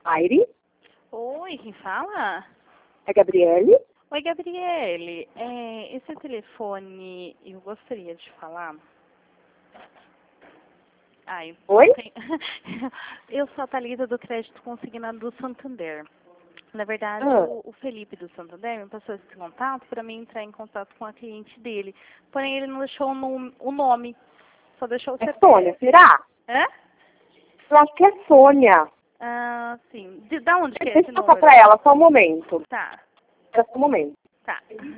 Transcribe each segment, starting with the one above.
Aire? Oi, quem fala? É Gabriele? Oi, Gabriele. Esse telefone eu gostaria de falar. Ai, Oi? eu sou a Thalita do Crédito Consignado do Santander. Na verdade, Ah, o Felipe do Santander me passou esse contato para mim entrar em contato com a cliente dele. Porém, ele não deixou o nome, só deixou o é CPF. Sônia, será? Hã? Eu acho que é Sônia. Ah, sim. Da onde que é Deixa esse eu passar número? pra ela, só um momento. Tá, Só um momento. tá.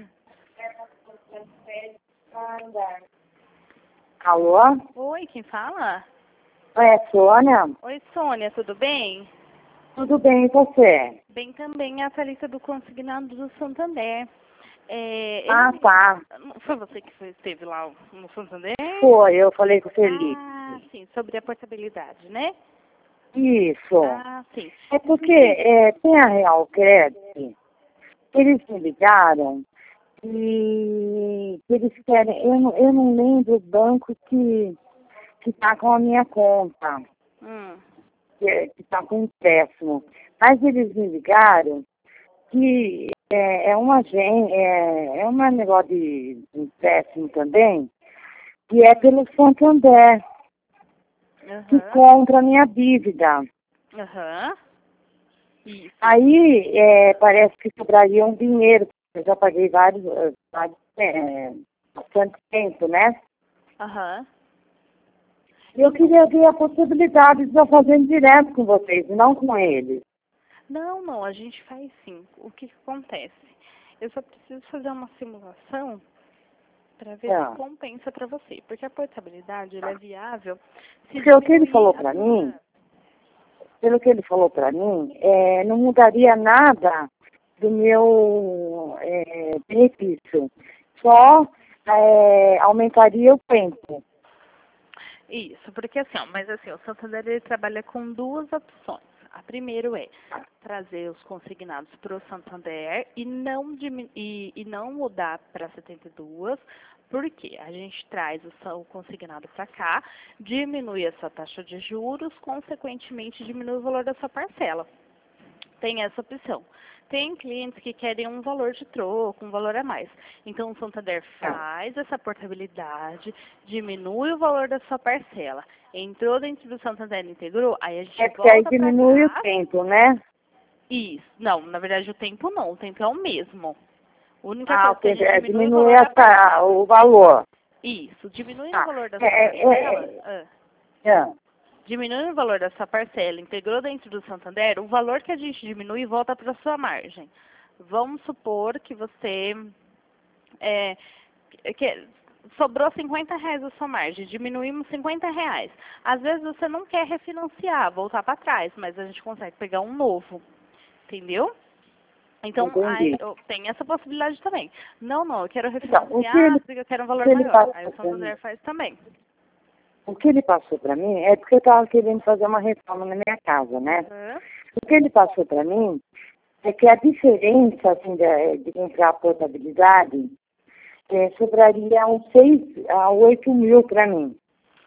Alô? Oi, quem fala? É Sônia? Oi, Sônia, tudo bem? Tudo bem, e você? Bem também a Thalita do Consignado do Santander. Ah, tá. Foi você que esteve lá no Santander? Foi, eu falei com o Felipe. Ah, sim, sobre a portabilidade, né? Isso. Ah, sim. É porque tem a Real Credit, eles me ligaram e eles querem, eu não lembro o banco que está com a minha conta, Hum, que está com empréstimo. Mas eles me ligaram que é uma é um negócio de empréstimo também, que é pelo Santander, que aham, compra a minha dívida. aham. Isso. Aí parece que sobraria um dinheiro, eu já paguei bastante tempo, né? Aham. Eu queria ver a possibilidade de eu fazer direto com vocês, e não com eles. Não, a gente faz sim. O que acontece? Eu só preciso fazer uma simulação para ver se É. compensa para você. Porque a portabilidade ela é viável se Porque o que ele falou diminuir para mim, pelo que ele falou para mim, não mudaria nada do meu benefício. Só aumentaria o tempo. Isso, porque assim, ó, mas assim, o Santander ele trabalha com duas opções. A primeira é trazer os consignados para o Santander e não mudar para 72, porque a gente traz o consignado para cá, diminui a sua taxa de juros, consequentemente diminui o valor da sua parcela. Tem essa opção. Tem clientes que querem um valor de troco, um valor a mais. Então, o Santander faz essa portabilidade, diminui o valor da sua parcela. Entrou dentro do Santander integrou, aí a gente Porque aí volta para diminui o cá. tempo, né? Isso. Não, na verdade o tempo não. O tempo é o mesmo. A única Ah, o coisa que a tempo, gente diminui o diminui valor da parcela. o valor. Isso. Diminuindo o Tá. valor da sua parcela. É. Diminuindo o valor da sua parcela, integrou dentro do Santander, o valor que a gente diminui volta para a sua margem. Vamos supor que você que sobrou R$ 50 da sua margem, diminuímos R$ 50. Às vezes você não quer refinanciar, voltar para trás, mas a gente consegue pegar um novo, entendeu? Então, Entendi. tem essa possibilidade também. Não, eu quero Então, refinanciar porque eu quero um o valor que ele maior. Aí passou o para mim, Santander faz também. o que ele passou para mim é porque eu estava querendo fazer uma reforma na minha casa, né? Uhum. O que ele passou para mim é que a diferença assim, de comprar a portabilidade sobraria uns 6 a 8 mil para mim.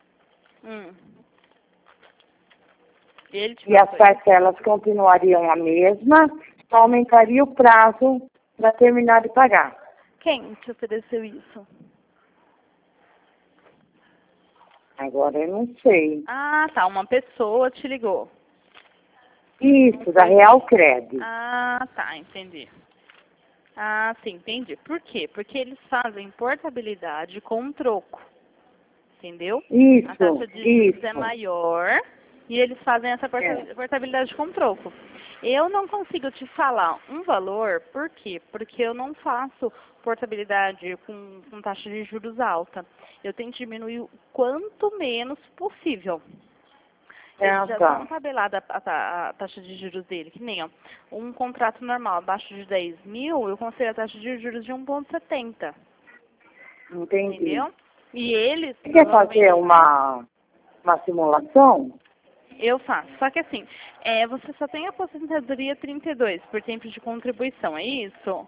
Ele te E as passou isso? parcelas continuariam a mesma, só aumentaria o prazo para terminar de pagar. Quem te ofereceu isso? Agora eu não sei. Ah, tá. Uma pessoa te ligou. Isso, da Real Credit. Ah, tá. Entendi. Ah, sim, entendi. Por quê? Porque eles fazem portabilidade com troco. Entendeu? A taxa de juros é Isso. maior e eles fazem essa É. portabilidade com troco. Eu não consigo te falar um valor, por quê? Porque eu não faço portabilidade com taxa de juros alta. Eu tento diminuir o quanto menos possível. Eles já Tá. são tabelados a taxa de juros dele, que nem ó, um contrato normal abaixo de 10 mil, eu considero a taxa de juros de 1,70, Entendi. entendeu? E eles, Você quer fazer provavelmente, uma simulação? eu faço. Só que assim, você só tem aposentadoria 32 por tempo de contribuição, é isso?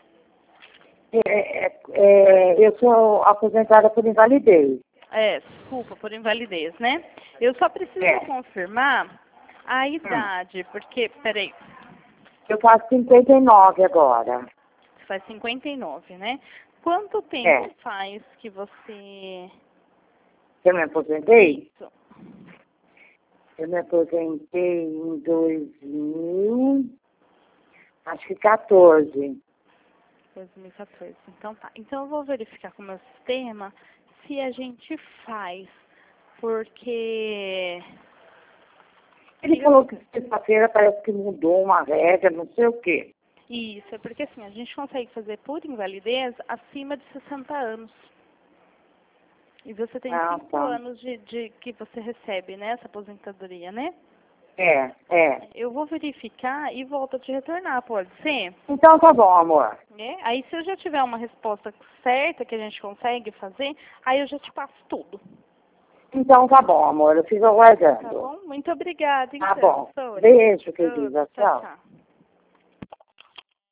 Eu sou aposentada por invalidez. Desculpa, por invalidez, né? Eu só preciso É. confirmar A idade, porque, peraí, Eu faço 59 agora. você faz 59, né? Quanto tempo faz que você... Eu me aposentei? Isso. Eu me aposentei em 2000, acho que 14. 2014. Então tá. Então eu vou verificar com o meu sistema se a gente faz, porque... Ele falou que sexta-feira parece que mudou uma regra, não sei o quê. Isso, é porque assim, a gente consegue fazer por invalidez acima de 60 anos. E você tem 5 anos de que você recebe, né, essa aposentadoria, né? É. Eu vou verificar e volto a te retornar, pode ser? Então tá bom, amor. Né? Aí se eu já tiver uma resposta certa que a gente consegue fazer, aí eu já te passo tudo. Então tá bom, amor. Eu fico Tá aguardando. bom? Muito obrigada, então. Tá bom. Sônia. Beijo, querida. Tchau, Tchau. tchau.